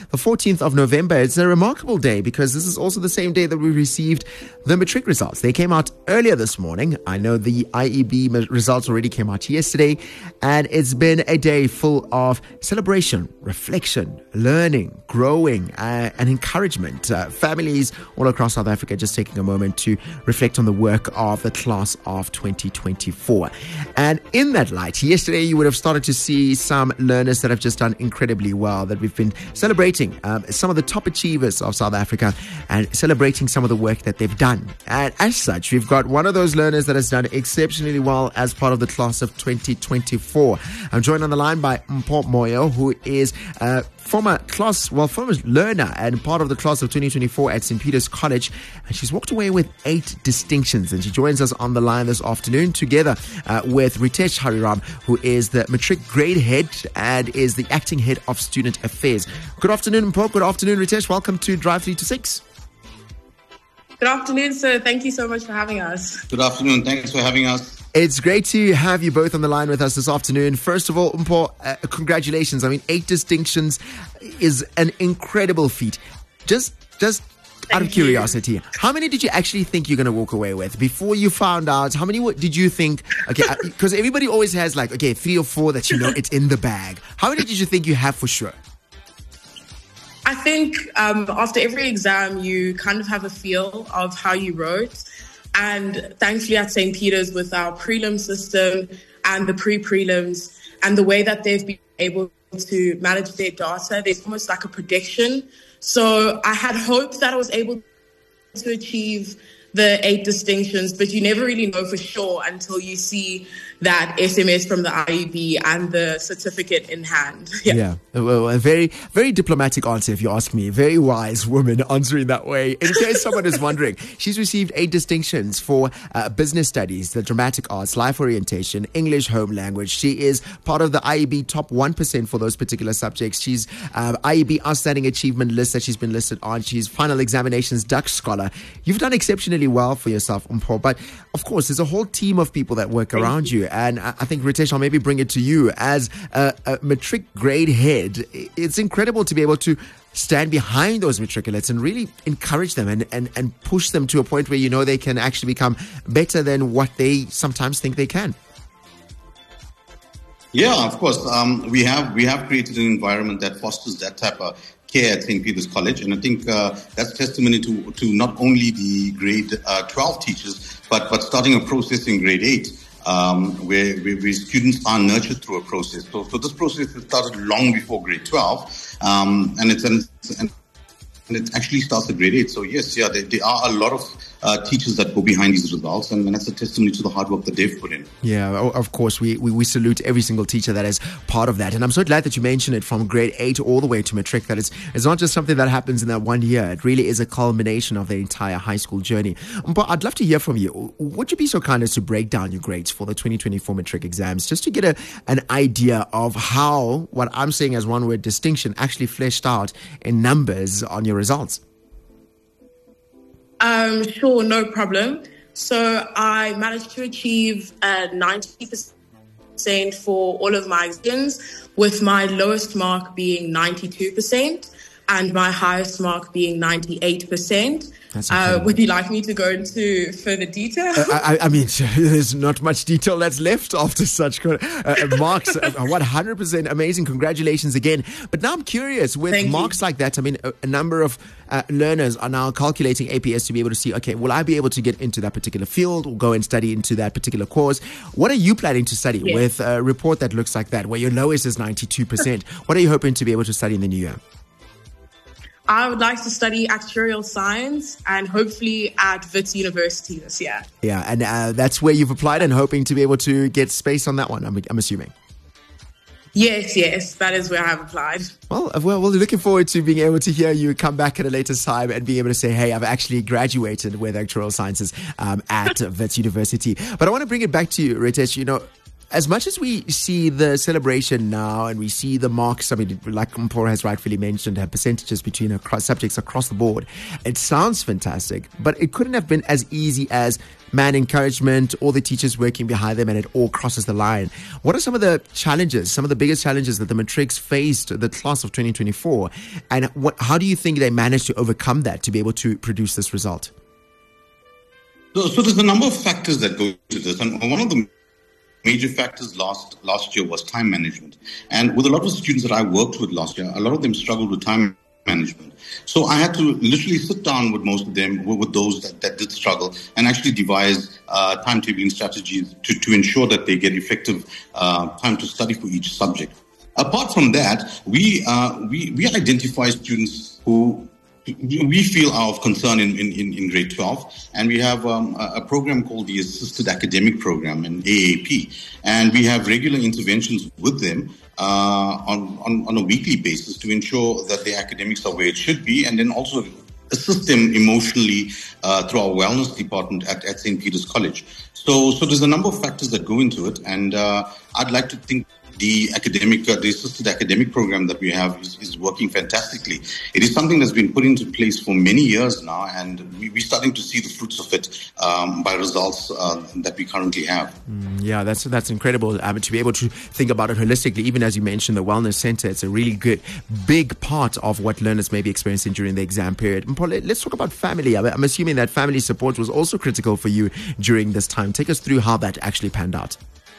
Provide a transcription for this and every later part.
The 14th of November, it's a remarkable day because this is also the same day that we received the matric results. They came out earlier this morning. I know the IEB results already came out yesterday, and it's been a day full of celebration, reflection, learning, growing, and encouragement. Families all across South Africa just taking a moment to reflect on the work of the class of 2024. And in that light, yesterday you would have started to see some learners that have just done incredibly well, that we've been celebrating some of the top achievers of South Africa and celebrating some of the work that they've done. And as such, we've got one of those learners that has done exceptionally well as part of the class of 2024. I'm joined on the line by Mpho Moyo, who is former learner and part of the class of 2024 at St. Peter's College. And she's walked away with 8 distinctions. And she joins us on the line this afternoon together with Ritesh Hariram, who is the matric grade head and is the acting head of student affairs. Good afternoon, Mpho. Good afternoon, Ritesh. Welcome to Drive 3 to 6. Good afternoon, sir. Thank you so much for having us. Good afternoon. Thanks for having us. It's great to have you both on the line with us this afternoon. First of all, Mpho, congratulations. I mean, 8 distinctions is an incredible feat. Just out of curiosity, how many did you actually think you're going to walk away with before you found out? How many did you think? Okay, because everybody always has 3 or 4 that it's in the bag. How many did you think you have for sure? I think after every exam, you kind of have a feel of how you wrote. And thankfully at St. Peter's, with our prelim system and the pre-prelims and the way that they've been able to manage their data, there's almost like a prediction. So I had hoped that I was able to achieve the 8 distinctions, but you never really know for sure until you see that SMS from the IEB and the certificate in hand. Yeah. Well, a very, very diplomatic answer, if you ask me. Very wise woman answering that way. In case someone is wondering, she's received 8 distinctions for business studies, the dramatic arts, life orientation, English home language. She is part of the IEB top 1% for those particular subjects. She's IEB outstanding achievement list that she's been listed on. She's final examinations Dutch scholar. You've done exceptionally well for yourself, Mpho, but of course there's a whole team of people that work around you. And I think, Ritesh, I'll maybe bring it to you as a matric grade head. It's incredible to be able to stand behind those matriculates and really encourage them and push them to a point where they can actually become better than what they sometimes think they can. Yeah, of course. We have created an environment that fosters that type of care at St. Peter's College, and I think that's testimony to not only the grade 12 teachers, but starting a process in grade 8. Where students are nurtured through a process. So this process has started long before grade 12, and it actually starts at grade 8. So yes, there are a lot of teachers that go behind these results, and that's a testimony to the hard work that they've put in. Yeah, of course, we salute every single teacher that is part of that. And I'm so glad that you mentioned it from grade 8 all the way to matric, that it's not just something that happens in that one year. It really is a culmination of the entire high school journey. But I'd love to hear from you. Would you be so kind as to break down your grades for the 2024 matric exams, just to get an idea of how what I'm saying as one word distinction actually fleshed out in numbers on your results? Sure, no problem. So I managed to achieve 90% for all of my exams, with my lowest mark being 92% and my highest mark being 98%. Would you like me to go into further detail? I mean, there's not much detail that's left after such marks. 100% amazing. Congratulations again. But now I'm curious, with marks like that, I mean, a number of learners are now calculating APS to be able to see, okay, will I be able to get into that particular field or go and study into that particular course? What are you planning to study with a report that looks like that, where your lowest is 92%? What are you hoping to be able to study in the new year? I would like to study actuarial science and hopefully at Wits University this year. Yeah, and that's where you've applied and hoping to be able to get space on that one, I'm assuming. Yes, that is where I have applied. Well, we're looking forward to being able to hear you come back at a later time and being able to say, hey, I've actually graduated with actuarial sciences at Wits University. But I want to bring it back to you, Ritesh. as much as we see the celebration now and we see the marks, I mean, like Mpho has rightfully mentioned, her percentages between subjects across the board, it sounds fantastic, but it couldn't have been as easy as encouragement, all the teachers working behind them, and it all crosses the line. What are some of the challenges, some of the biggest challenges that the matrics faced, the class of 2024, and how do you think they managed to overcome that to be able to produce this result? So there's a number of factors that go into this, and one of the major factors last year was time management. And with a lot of students that I worked with last year, a lot of them struggled with time management. So I had to literally sit down with most of them, with those that did struggle, and actually devise timetabling strategies to ensure that they get effective time to study for each subject. Apart from that, we identify students who we feel are of concern in grade 12, and we have a program called the Assisted Academic Program, an AAP, and we have regular interventions with them on a weekly basis to ensure that their academics are where it should be, and then also assist them emotionally through our wellness department at St. Peter's College. So there's a number of factors that go into it, and I'd like to think the assisted academic program that we have is working fantastically. It is something that's been put into place for many years now, and we're starting to see the fruits of it by results that we currently have. Yeah, that's incredible. To be able to think about it holistically, even as you mentioned, the Wellness Center, it's a really good, big part of what learners may be experiencing during the exam period. Mpho, let's talk about family. I'm assuming that family support was also critical for you during this time. Take us through how that actually panned out.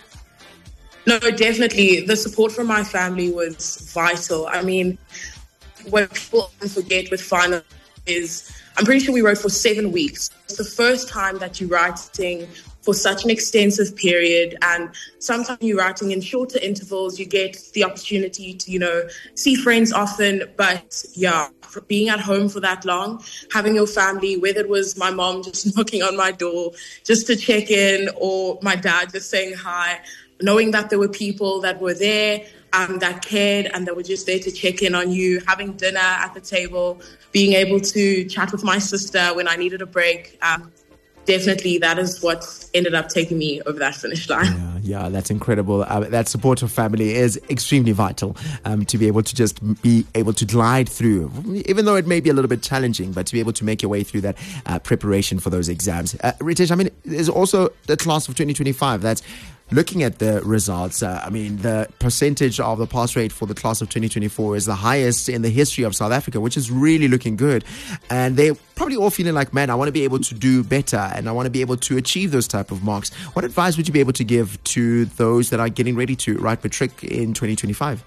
No, definitely. The support from my family was vital. I mean, what people often forget with final is, I'm pretty sure we wrote for 7 weeks. It's the first time that you're writing for such an extensive period, and sometimes you're writing in shorter intervals. You get the opportunity to, see friends often, but yeah, being at home for that long, having your family, whether it was my mom just knocking on my door just to check in, or my dad just saying hi, knowing that there were people that were there that cared and that were just there to check in on you, having dinner at the table, being able to chat with my sister when I needed a break. Definitely, that is what ended up taking me over that finish line. Yeah, that's incredible. That support of family is extremely vital to be able to just be able to glide through, even though it may be a little bit challenging, but to be able to make your way through that preparation for those exams. Ritesh, I mean, there's also the class of 2025 that's looking at the results. The percentage of the pass rate for the class of 2024 is the highest in the history of South Africa, which is really looking good. And they're probably all feeling like, man, I want to be able to do better and I want to be able to achieve those type of marks. What advice would you be able to give to those that are getting ready to write matric in 2025?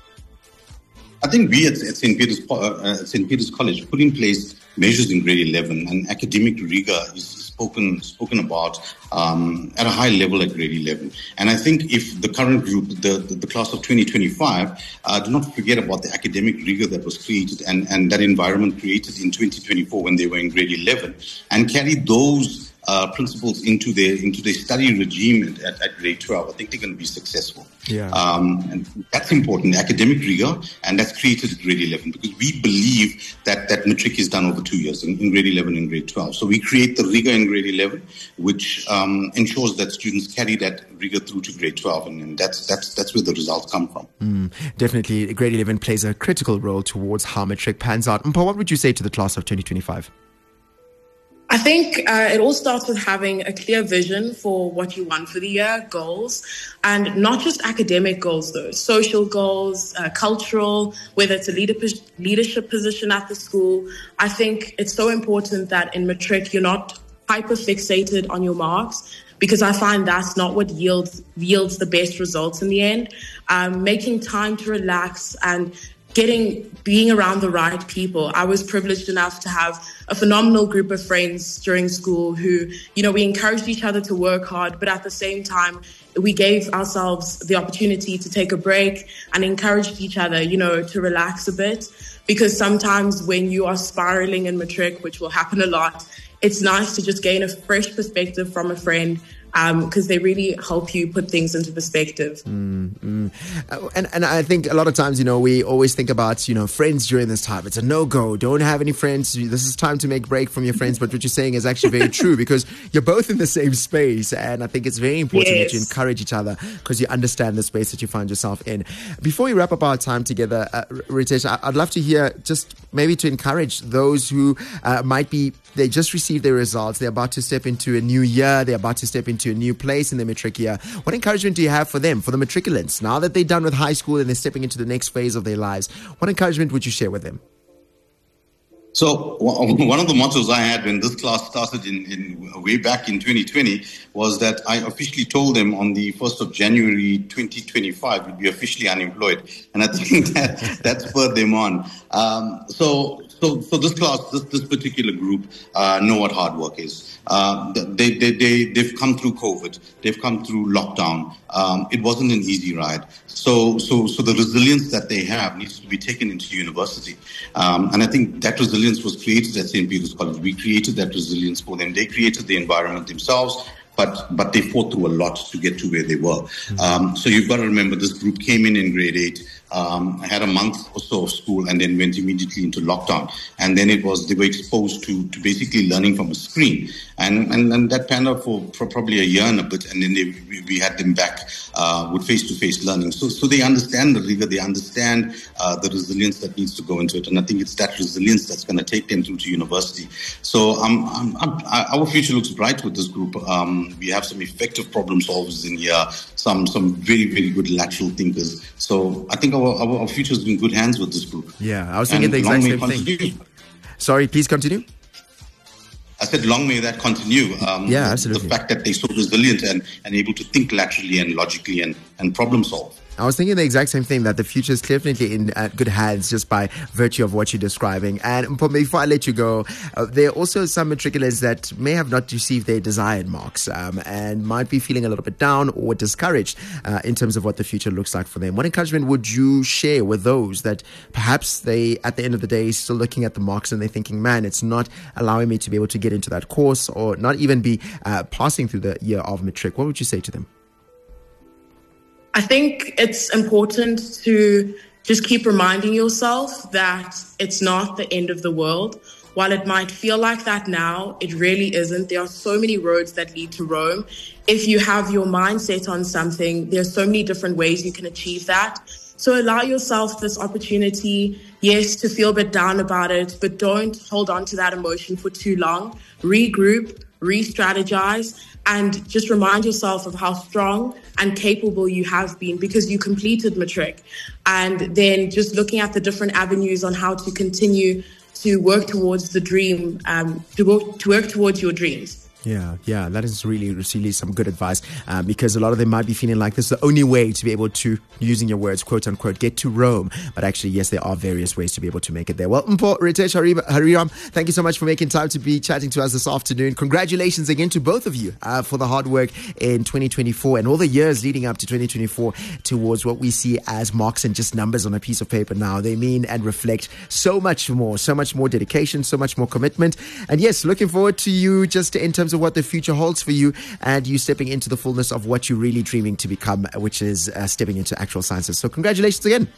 I think we at St. Peter's College put in place measures in grade 11, and academic rigor is spoken about at a high level at grade 11. And I think if the current group, the class of 2025, do not forget about the academic rigor that was created and that environment created in 2024 when they were in grade 11, and carry those principles into their study regime at grade 12, I think they're going to be successful. Yeah. And that's important, academic rigor, and that's created at grade 11, because we believe that matric is done over 2 years in grade 11 and grade 12. So we create the rigor in grade 11, which ensures that students carry that rigor through to grade 12, and that's where the results come from. Definitely, grade 11 plays a critical role towards how matric pans out. Mpho, what would you say to the class of 2025? I think it all starts with having a clear vision for what you want for the year, goals, and not just academic goals, though, social goals, cultural, whether it's a leadership position at the school. I think it's so important that in matric, you're not hyper-fixated on your marks, because I find that's not what yields the best results in the end. Making time to relax and being around the right people. I was privileged enough to have a phenomenal group of friends during school who, we encouraged each other to work hard, but at the same time, we gave ourselves the opportunity to take a break and encouraged each other, to relax a bit. Because sometimes when you are spiraling in matric, which will happen a lot, it's nice to just gain a fresh perspective from a friend, because they really help you put things into perspective. And I think a lot of times, we always think about, friends during this time. It's a no-go. Don't have any friends. This is time to make break from your friends. But what you're saying is actually very true, because you're both in the same space. And I think it's very important that you encourage each other, because you understand the space that you find yourself in. Before we wrap up our time together, Ritesh, I'd love to hear, just maybe to encourage those who they just received their results. They're about to step into a new year. They're about to step into a new place in their matric year. What encouragement do you have for them, for the matriculants, now that they're done with high school and they're stepping into the next phase of their lives? What encouragement would you share with them? So one of the mottos I had when this class started in way back in 2020 was that I officially told them on the 1st of January 2025 we'd be officially unemployed, and I think that spurred them on. So this class, this particular group, know what hard work is. They've come through COVID. They've come through lockdown. It wasn't an easy ride. So the resilience that they have needs to be taken into university. And I think that resilience was created at St. Peter's College. We created that resilience for them. They created the environment themselves. But they fought through a lot to get to where they were. So you've got to remember, this group came in grade 8. I had a month or so of school and then went immediately into lockdown. And then they were exposed to basically learning from a screen. And that panned out for probably a year and a bit. And then we had them back with face-to-face learning. So they understand the rigor, they understand the resilience that needs to go into it. And I think it's that resilience that's going to take them through to university. So our future looks bright with this group. We have some effective problem solvers in here, some very, very good lateral thinkers. So I think our future is in good hands with this group. Yeah, I was thinking the exact same thing. Sorry, please continue. I said, long may that continue. Yeah, absolutely. The fact that they're so resilient and able to think laterally and logically and problem solve. I was thinking the exact same thing, that the future is definitely in good hands just by virtue of what you're describing. And before I let you go, there are also some matriculants that may have not received their desired marks and might be feeling a little bit down or discouraged in terms of what the future looks like for them. What encouragement would you share with those that perhaps they, at the end of the day, still looking at the marks and they're thinking, man, it's not allowing me to be able to get into that course or not even be passing through the year of matric? What would you say to them? I think it's important to just keep reminding yourself that it's not the end of the world. While it might feel like that now, it really isn't. There are so many roads that lead to Rome. If you have your mind set on something, there's so many different ways you can achieve that. So allow yourself this opportunity, yes, to feel a bit down about it, but don't hold on to that emotion for too long. Regroup, re-strategize, and just remind yourself of how strong and capable you have been because you completed matric. And then just looking at the different avenues on how to continue to work towards the dream, to work towards your dreams. Yeah, that is really some good advice because a lot of them might be feeling like this is the only way to be able to, using your words, quote unquote, get to Rome. But actually, yes, there are various ways to be able to make it there. Well, Mpho, Ritesh, Hariram, thank you so much for making time to be chatting to us this afternoon. Congratulations again to both of you for the hard work in 2024 and all the years leading up to 2024 towards what we see as marks and just numbers on a piece of paper now. They mean and reflect so much more dedication, so much more commitment. And yes, looking forward to you just in terms of what the future holds for you and you stepping into the fullness of what you're really dreaming to become, which is stepping into actual sciences. So congratulations again.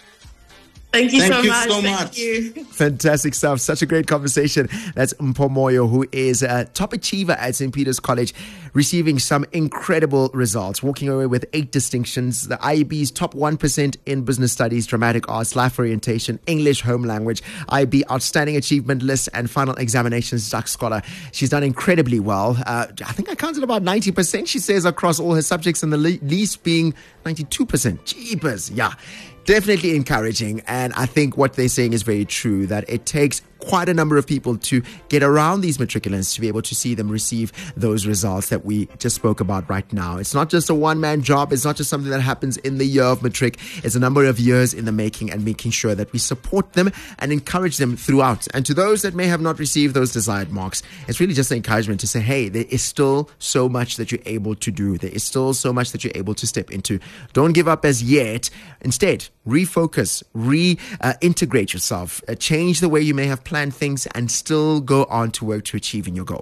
Thank you so much. Thank you. Fantastic stuff. Such a great conversation. That's Mpho Moyo, who is a top achiever at St. Peter's College, receiving some incredible results, walking away with 8 distinctions. The IEB's top 1% in business studies, dramatic arts, life orientation, English home language, IEB outstanding achievement list, and final examinations Dux Scholar. She's done incredibly well. I think I counted about 90%, she says, across all her subjects, and the least being 92%. Jeepers. Yeah. Definitely encouraging, and I think what they're saying is very true, that it takes quite a number of people to get around these matriculants to be able to see them receive those results that we just spoke about right now. It's not just a one-man job. It's not just something that happens in the year of matric. It's a number of years in the making and making sure that we support them and encourage them throughout. And to those that may have not received those desired marks, it's really just an encouragement to say, hey, there is still so much that you're able to do. There is still so much that you're able to step into. Don't give up as yet. Instead, refocus, reintegrate yourself, change the way you may have planned things and still go on to work to achieving your goal.